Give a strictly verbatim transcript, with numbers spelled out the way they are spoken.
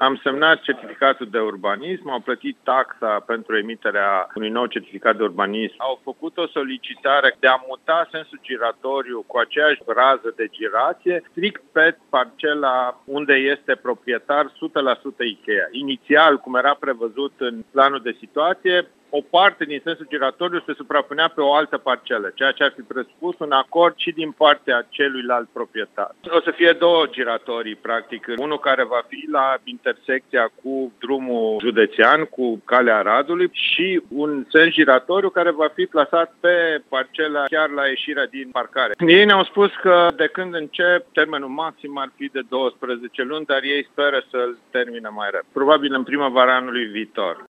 Am semnat certificatul de urbanism, au plătit taxa pentru emiterea unui nou certificat de urbanism. Au făcut o solicitare de a muta sensul giratoriu cu aceeași rază de girație strict pe parcela unde este proprietar o sută la sută Ikea. Inițial, cum era prevăzut în planul de situație, o parte din sensul giratoriu se suprapunea pe o altă parcelă, ceea ce ar fi presupus un acord și din partea celuilalt proprietar. O să fie două giratorii, practic. Unul care va fi la intersecția cu drumul județean, cu Calea Aradului, și un sens giratoriu care va fi plasat pe parcela chiar la ieșirea din parcare. Ei ne-au spus că de când încep, termenul maxim ar fi de douăsprezece luni, dar ei speră să-l termine mai repede. Probabil în primăvara anului viitor.